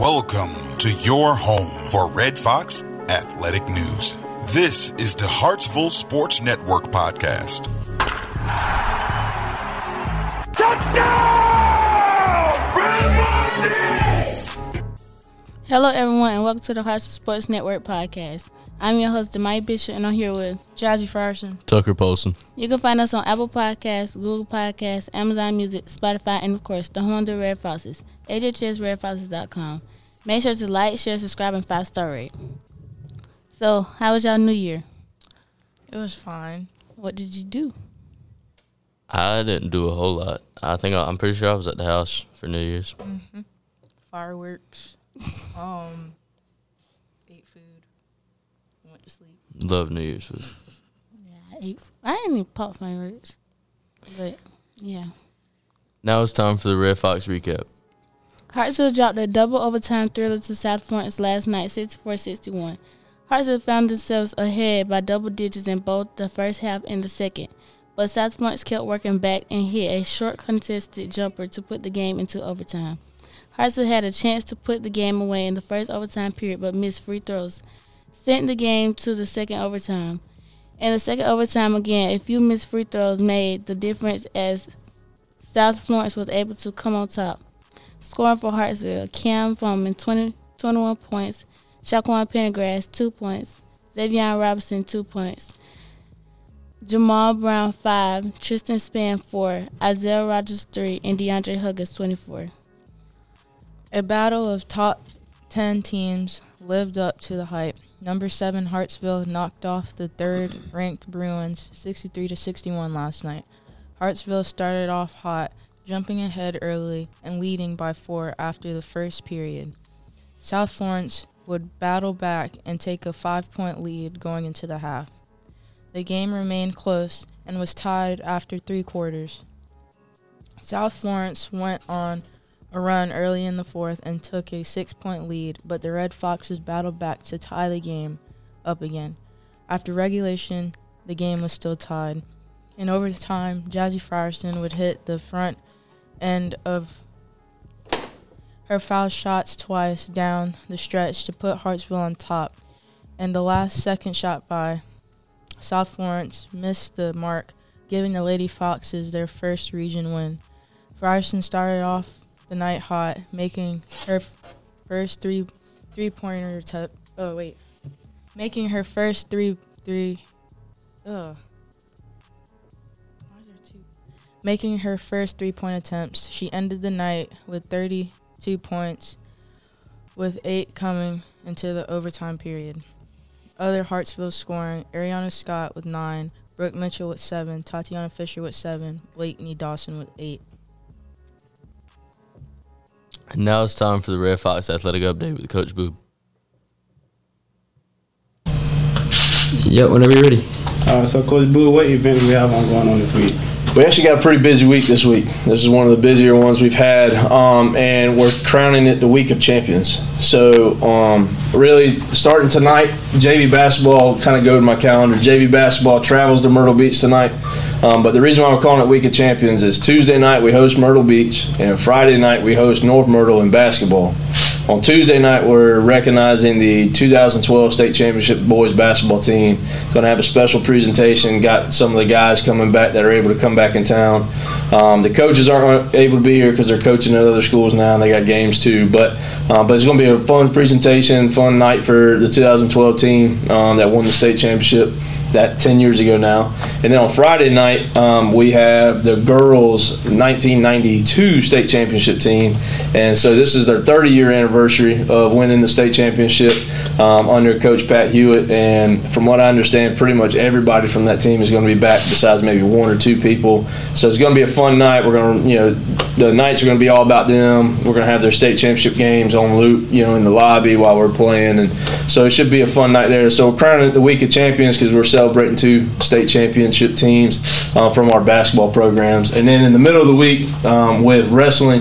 Welcome to your home for Red Fox Athletic News. This is the Hartsville Sports Network podcast. Touchdown! Red Foxes! Hello, everyone, and welcome to the Hartsville Sports Network podcast. I'm your host, Demai Bishop, and I'm here with Jazzy Frierson, Tucker Polson. You can find us on Apple Podcasts, Google Podcasts, Amazon Music, Spotify, and, of course, the home of the Red Foxes, HHSRedFoxes.com. Make sure to like, share, subscribe, and 5-star rate. So, how was y'all New Year? It was fine. What did you do? I didn't do a whole lot. I'm pretty sure I was at the house for New Year's. Mm-hmm. Fireworks. Ate food. Went to sleep. Love New Year's food. Yeah, I didn't even pop fireworks. But, yeah. Now it's time for the Red Fox recap. Hartsville dropped a double overtime thriller to South Florence last night, 64-61. Hartsville found themselves ahead by double digits in both the first half and the second, but South Florence kept working back and hit a short contested jumper to put the game into overtime. Hartsville had a chance to put the game away in the first overtime period but missed free throws, sent the game to the second overtime. In the second overtime again, a few missed free throws made the difference as South Florence was able to come on top. Scoring for Hartsville, Cam Foreman, 21 points, Shaquan Pendergrass, 2 points, Xavier Robinson, 2 points, Jamal Brown, 5, Tristan Spann, 4, Isaiah Rogers, 3, and DeAndre Huggins, 24. A battle of top 10 teams lived up to the hype. Number 7 Hartsville knocked off the third-ranked Bruins 63-61 last night. Hartsville started off hot, jumping ahead early and leading by 4 after the first period. South Florence would battle back and take a 5-point lead going into the half. The game remained close and was tied after 3 quarters. South Florence went on a run early in the fourth and took a 6-point lead, but the Red Foxes battled back to tie the game up again. After regulation, the game was still tied. In overtime, Jazzy Frierson would hit the front end of her foul shots twice down the stretch to put Hartsville on top, and the last second shot by South Florence missed the mark, giving the Lady Foxes their first region win. Frierson started off the night hot, making her first three-pointer attempt. Making her first Making her first 3-point attempts. She ended the night with 32 points, with 8 coming into the overtime period. Other Hartsville scoring, Ariana Scott with 9, Brooke Mitchell with 7, Tatiana Fisher with 7, Blakeney Dawson with 8. And now it's time for the Red Fox Athletic Update with Coach Boob. Yep, whenever you're ready. So Coach Boo, what events do we have going on this week? We actually got a pretty busy week this week. This is one of the busier ones we've had, and we're crowning it the Week of Champions. So really starting tonight, JV basketball, kind of go to my calendar. JV basketball travels to Myrtle Beach tonight. But the reason why we're calling it Week of Champions is Tuesday night we host Myrtle Beach, and Friday night we host North Myrtle in basketball. On Tuesday night, we're recognizing the 2012 State Championship boys basketball team. Going to have a special presentation. Got some of the guys coming back that are able to come back in town. The coaches aren't able to be here because they're coaching at other schools now, and they got games too. But it's going to be a fun presentation, fun night for the 2012 team that won the state championship. That 10 years ago now. And then on Friday night, we have the girls' 1992 state championship team. And so this is their 30-year anniversary of winning the state championship under Coach Pat Hewitt. And from what I understand, pretty much everybody from that team is going to be back besides maybe 1 or 2 people. So it's going to be a fun night. We're going to, the nights are going to be all about them. We're going to have their state championship games on loop, in the lobby while we're playing. And so it should be a fun night there. So we're crowning it the Week of Champions because we're celebrating 2 state championship teams from our basketball programs. And then in the middle of the week with wrestling,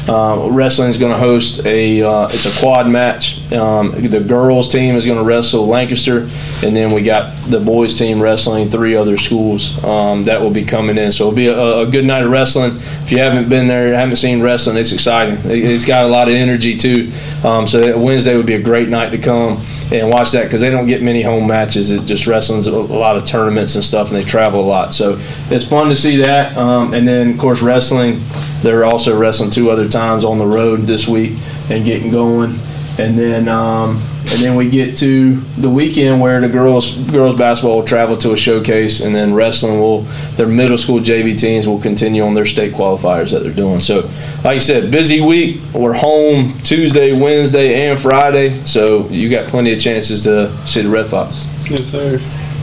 Wrestling is going to host it's a quad match. The girls team is going to wrestle Lancaster, and then we got the boys team wrestling 3 other schools that will be coming in. So it'll be a good night of wrestling. If you haven't been there, haven't seen wrestling, it's exciting. It's got a lot of energy too. So Wednesday would be a great night to come and watch that, because they don't get many home matches. It just wrestling's a lot of tournaments and stuff, and they travel a lot. So it's fun to see that. And then, of course, wrestling, they're also wrestling 2 other times on the road this week and getting going. And then we get to the weekend where the girls basketball will travel to a showcase, and then wrestling their middle school JV teams will continue on their state qualifiers that they're doing. So, like I said, busy week. We're home Tuesday, Wednesday, and Friday, so you got plenty of chances to see the Red Fox. Yes, sir.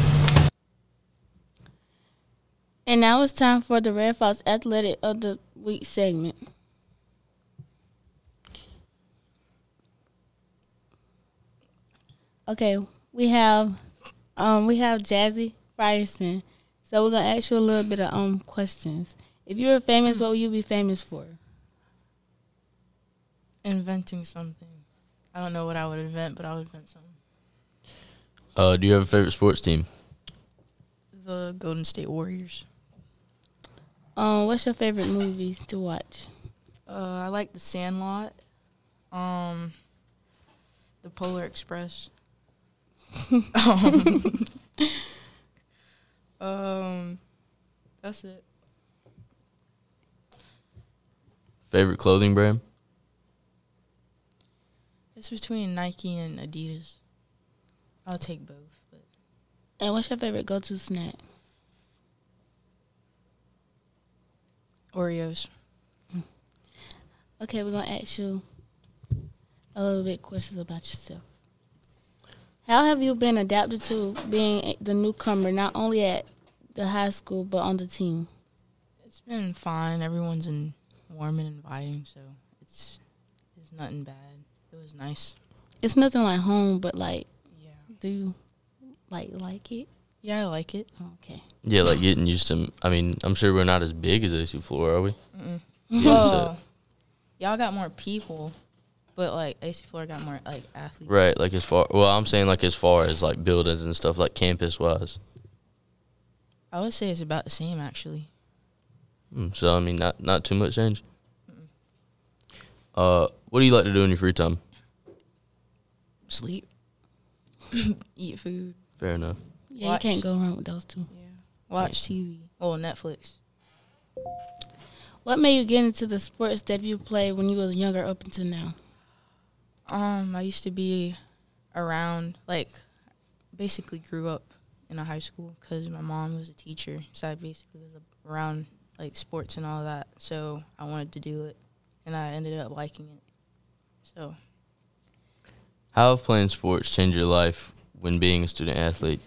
And now it's time for the Red Fox Athletic of the Week segment. Okay, we have Jazzy Frierson. So we're gonna ask you a little bit of questions. If you were famous, what would you be famous for? Inventing something. I don't know what I would invent, but I would invent something. Do you have a favorite sports team? The Golden State Warriors. What's your favorite movie to watch? I like The Sandlot. The Polar Express. That's it. Favorite clothing brand? It's between Nike and Adidas. I'll take both. But And what's your favorite go-to snack? Oreos. Okay, we're gonna ask you a little bit questions about yourself. How have you been adapted to being the newcomer, not only at the high school but on the team? It's been fine. Everyone's warm and inviting, so it's nothing bad. It was nice. It's nothing like home, but like, Yeah. do you like it? Yeah, I like it. Okay. Yeah, like getting used to. I mean, I'm sure we're not as big as AC Floor, are we? Mm-mm. Yeah, Well, y'all got more people, but like AC Floor got more like athletes. right. Like as far. Well, I'm saying like as far as like buildings and stuff, like campus wise. I would say it's about the same actually. So I mean, not too much change. What do you like to do in your free time? Sleep, eat food. Fair enough. Yeah, Watch. you can't go wrong with those two. Yeah, watch TV. Oh, Netflix. What made you get into the sports that you played when you was younger up until now? I used to be around, like, basically grew up in a high school because my mom was a teacher, so I basically was around like sports and all that. So I wanted to do it, and I ended up liking it. So How have playing sports changed your life when being a student athlete?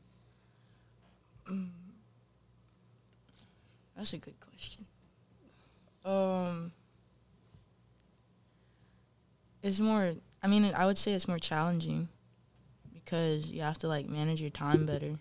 that's a good question. It's more. I mean, I would say it's more challenging because you have to like manage your time better.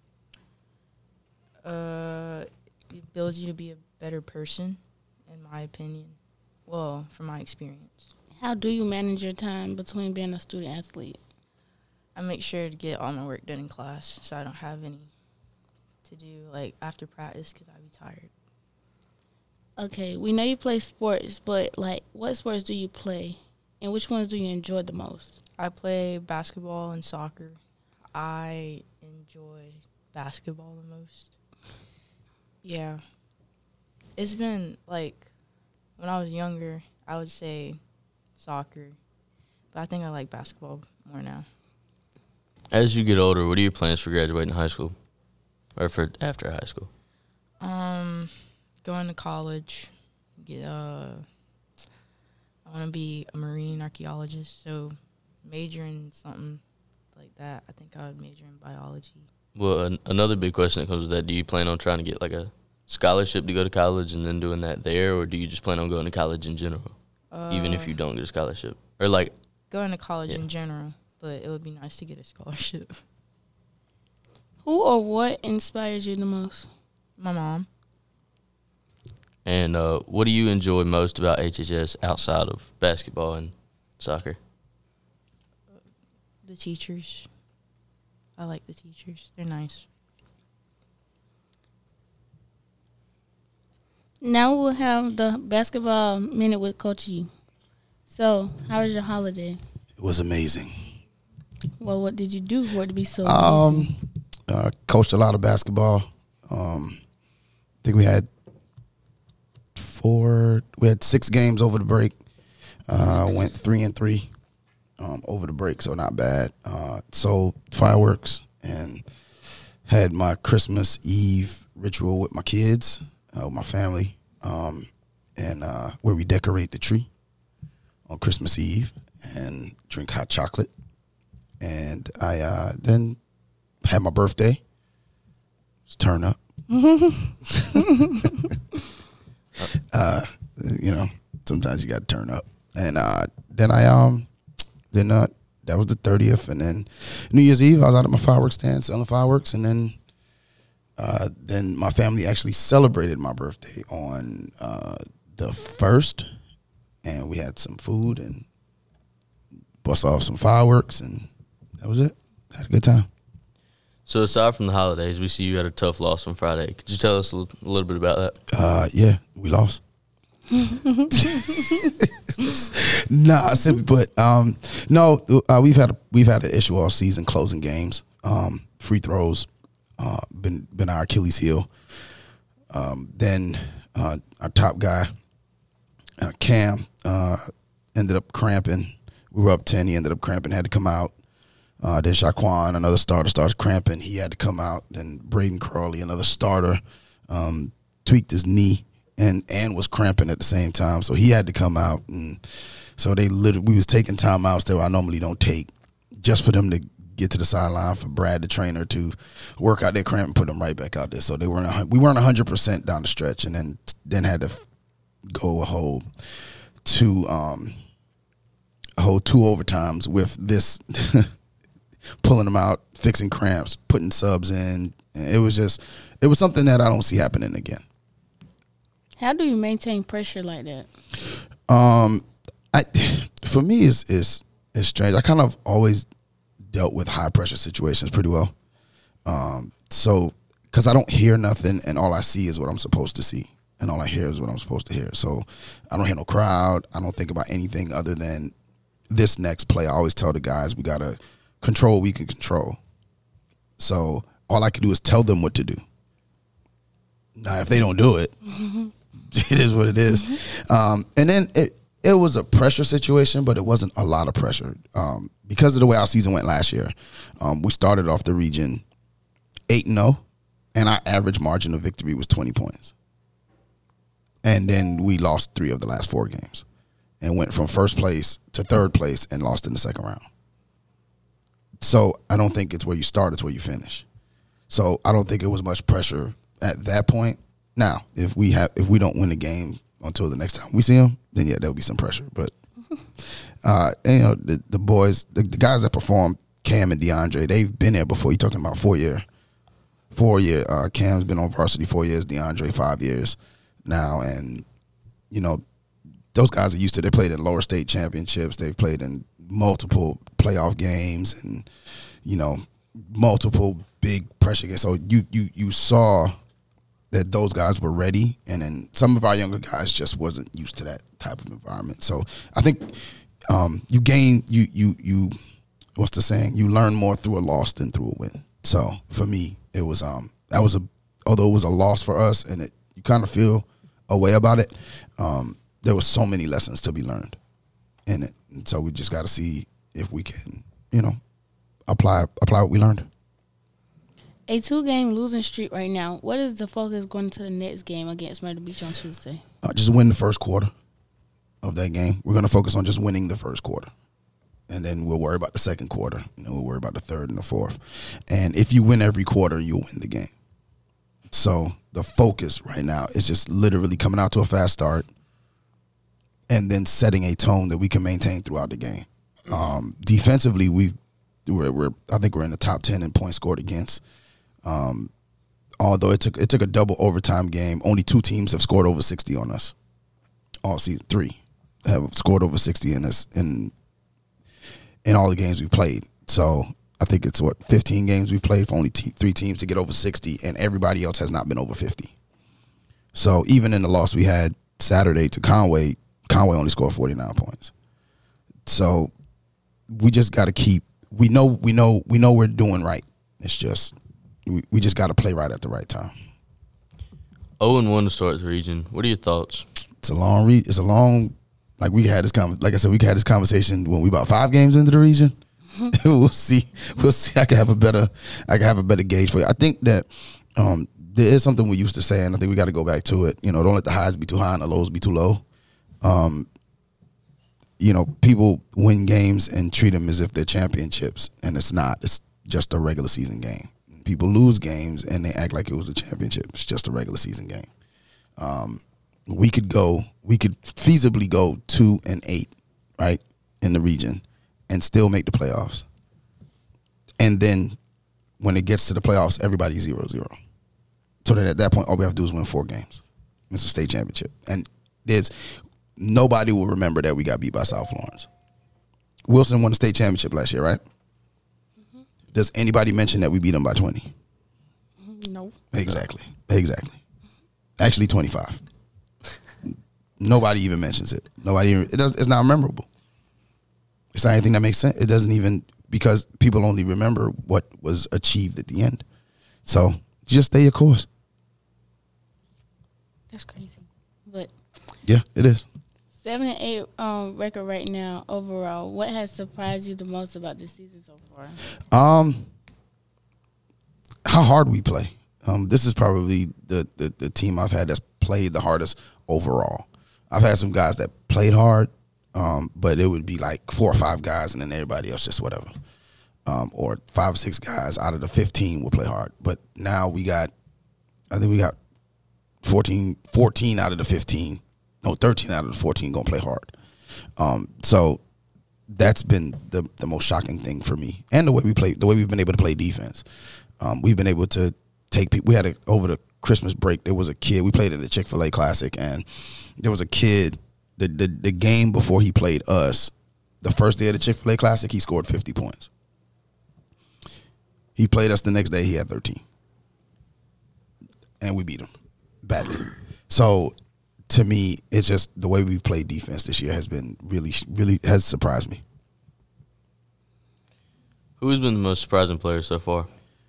It builds you to be a better person, in my opinion. Well, from my experience. How do you manage your time between being a student athlete? I make sure to get all my work done in class so I don't have any to do like after practice because I'd be tired. Okay, we know you play sports, but like, what sports do you play, and which ones do you enjoy the most? I play basketball and soccer. I enjoy basketball the most. Yeah. It's been like when I was younger, I would say soccer, but I think I like basketball more now. As you get older, what are your plans for graduating high school, or for after high school? Going to college. I want to be a marine archaeologist, so major in something like that. I think I would major in biology. Well, another big question that comes with that: do you plan on trying to get like a scholarship to go to college and then doing that there, or do you just plan on going to college in general, even if you don't get a scholarship, or like going to college in general? But it would be nice to get a scholarship. Who or what inspires you the most? My mom. And what do you enjoy most about HHS outside of basketball and soccer? The teachers. I like the teachers. They're nice. Now we'll have the basketball minute with Coach E. So, how was your holiday? It was amazing. Well, what did you do for it to be so amazing? Coached a lot of basketball. I think we had 6 games over the break. Went 3-3 over the break, so not bad. Sold fireworks and had my Christmas Eve ritual with my kids, with my family, and where we decorate the tree on Christmas Eve and drink hot chocolate. And I then had my birthday. Just turn up. Sometimes you got to turn up. And then that was the 30th. And then New Year's Eve, I was out at my fireworks stand selling fireworks. And then my family actually celebrated my birthday on the 1st. And we had some food and bust off some fireworks. And that was it. Had a good time. So aside from the holidays, we see you had a tough loss on Friday. Could you tell us a little bit about that? Yeah, we lost. Simply put, we've had an issue all season closing games. Free throws, been our Achilles heel. Then our top guy, Cam, ended up cramping. We were up 10. He ended up cramping, had to come out. Then Shaquan, another starter, starts cramping. He had to come out. Then Braden Crawley, another starter, tweaked his knee and was cramping at the same time. So he had to come out. And so we was taking timeouts that I normally don't take just for them to get to the sideline, for Brad, the trainer, to work out their cramp and put them right back out there. So we weren't 100% down the stretch, and then had to go a whole two overtimes with this pulling them out, fixing cramps, putting subs in. It was something that I don't see happening again. How do you maintain pressure like that? For me, it's strange. I kind of always dealt with high pressure situations pretty well. So, because I don't hear nothing, and all I see is what I'm supposed to see, and all I hear is what I'm supposed to hear. So, I don't hear no crowd. I don't think about anything other than this next play. I always tell the guys we gotta control what we can control. So all I can do is tell them what to do. Now, if they don't do it, it is what it is. And then it was a pressure situation, but it wasn't a lot of pressure. Because of the way our season went last year, we started off the region 8-0, and our average margin of victory was 20 points. And then we lost 3 of the last 4 games and went from first place to third place and lost in the second round. So I don't think it's where you start, it's where you finish. So I don't think it was much pressure at that point. Now, if we don't win the game until the next time we see them, then yeah, there'll be some pressure. But the boys, the guys that perform, Cam and DeAndre, they've been there before. You're talking about 4 year. Cam's been on varsity 4 years, DeAndre 5 years now, and those guys are used to it. They played in lower state championships. They've played in multiple playoff games and, multiple big pressure games. So you saw that those guys were ready, and then some of our younger guys just wasn't used to that type of environment. So I think you gain, what's the saying? You learn more through a loss than through a win. So for me, it was although it was a loss for us, and you kind of feel a way about it. There was so many lessons to be learned in it, and so we just got to see if we can, apply what we learned. A 2-game losing streak right now. What is the focus going to the next game against Myrtle Beach on Tuesday? Just win the first quarter of that game. We're going to focus on just winning the first quarter, and then we'll worry about the second quarter, and then we'll worry about the third and the fourth. And if you win every quarter, you'll win the game. So the focus right now is just literally coming out to a fast start and then setting a tone that we can maintain throughout the game. Defensively, I think we're in the top 10 in points scored against. although it took a double overtime game, only 2 teams have scored over 60 on us all season. 3 have scored over 60 in us in all the games we've played. So I think it's 15 games we've played for only 3 teams to get over 60, and everybody else has not been over 50. So even in the loss we had Saturday to Conway only scored 49 points. So we just got to keep. We know we're doing right. It's just we just got to play right at the right time. 0-1 to start the region. What are your thoughts? It's a long It's a long. Like we had this like I said, we had this conversation when we about 5 games into the region. We'll see. I can have a better gauge for you. I think that there is something we used to say, and I think we got to go back to it. Don't let the highs be too high and the lows be too low. People win games and treat them as if they're championships, and it's not. It's just a regular season game. People lose games and they act like it was a championship. It's just a regular season game. We could feasibly go 2-8, right, in the region, and still make the playoffs. And then when it gets to the playoffs, everybody's 0-0. So then at that point, all we have to do is win 4 games. It's a state championship, and nobody will remember that we got beat by South Lawrence. Wilson won the state championship last year, right? Mm-hmm. Does anybody mention that we beat them by 20? No. Exactly. Actually, 25. Nobody even mentions it. It's not memorable. It's not anything that makes sense. It doesn't even, because people only remember what was achieved at the end. So just stay your course. That's crazy. But yeah, it is. 7-8 record right now overall. What has surprised you the most about this season so far? How hard we play. This is probably the team I've had that's played the hardest overall. I've had some guys that played hard, but it would be like 4 or 5 guys, and then everybody else just whatever. Or 5 or 6 guys out of the 15 will play hard. But now we got 14 out of the 15. No, 13 out of the 14 going to play hard. So that's been the most shocking thing for me. And the way we've been able to play defense. We've been able to take people. Over the Christmas break, there was a kid. We played in the Chick-fil-A Classic, and there was a kid, the game before he played us, the first day of the Chick-fil-A Classic, he scored 50 points. He played us the next day, he had 13. And we beat him badly. So to me, it's just the way we've played defense this year has been really, really has surprised me. Who's been the most surprising player so far?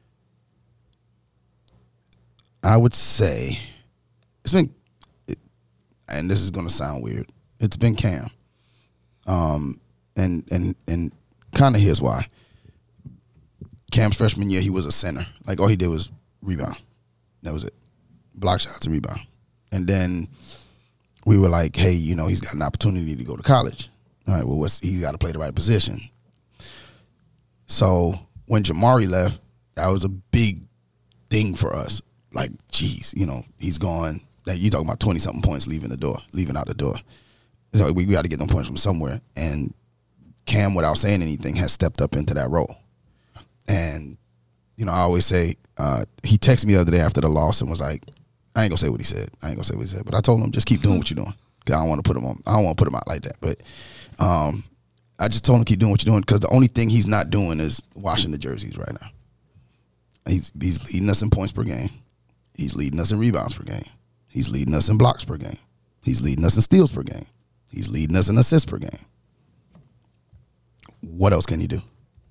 I would say and this is going to sound weird, it's been Cam. And kind of here's why. Cam's freshman year, he was a center. Like, all he did was rebound. That was it. Block shots and rebound. And then we were like, hey, he's got an opportunity to go to college. All right, well, he's got to play the right position. So when Jamari left, that was a big thing for us. Like, geez, he's gone. You talking about 20-something points leaving out the door. So we got to get them points from somewhere. And Cam, without saying anything, has stepped up into that role. And, I always say, he texted me the other day after the loss and was like, I ain't gonna say what he said. But I told him, just keep doing what you're doing. Cause I don't want to put him out like that. But I just told him, keep doing what you're doing, because the only thing he's not doing is washing the jerseys right now. He's leading us in points per game. He's leading us in rebounds per game. He's leading us in blocks per game. He's leading us in steals per game. He's leading us in assists per game. What else can he do?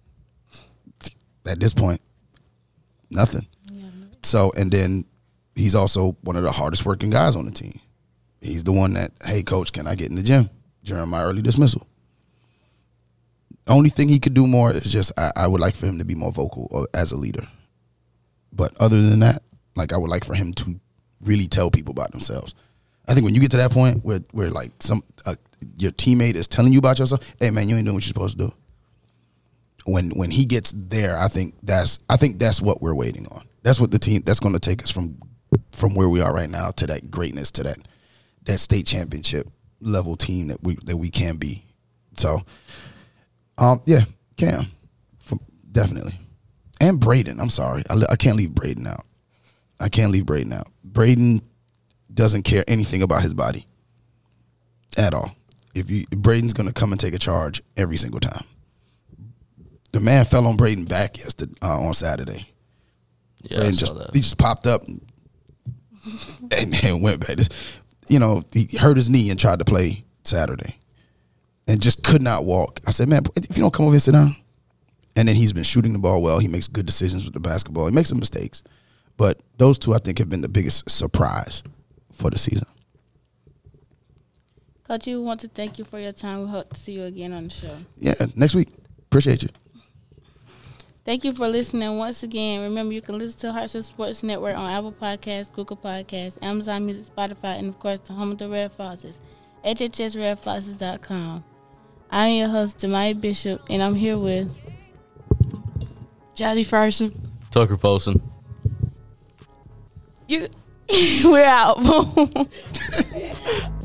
At this point, nothing. Yeah. So, and then he's also one of the hardest working guys on the team. He's the one that, hey, coach, can I get in the gym during my early dismissal? The only thing he could do more is just, I would like for him to be more vocal as a leader. But other than that, like, I would like for him to really tell people about themselves. I think when you get to that point where like your teammate is telling you about yourself, hey man, you ain't doing what you're supposed to do. When he gets there, I think that's what we're waiting on. That's what that's going to take us from where we are right now to that greatness, to that state championship level team that we can be. So, yeah, Cam, definitely, and Braden. I'm sorry, I can't leave Braden out. I can't leave Braden out. Braden doesn't care anything about his body at all. Braden's going to come and take a charge every single time. The man fell on Braden back on Saturday. Yeah, Braden he just popped up and went back. He hurt his knee and tried to play Saturday and just could not walk. I said, man, if you don't come over here and sit down. And then he's been shooting the ball well. He makes good decisions with the basketball. He makes some mistakes. But those two, I think, have been the biggest surprise for the season. Coach, we want to thank you for your time. We hope to see you again on the show. Yeah, next week. Appreciate you. Thank you for listening once again. Remember, you can listen to Hartsville Sports Network on Apple Podcasts, Google Podcasts, Amazon Music, Spotify, and, of course, the home of the Red Foxes, hhsredfoxes.com. I'm your host, Jemiah Bishop, and I'm here with Jazzy Ferguson. Tucker Polson. We're out.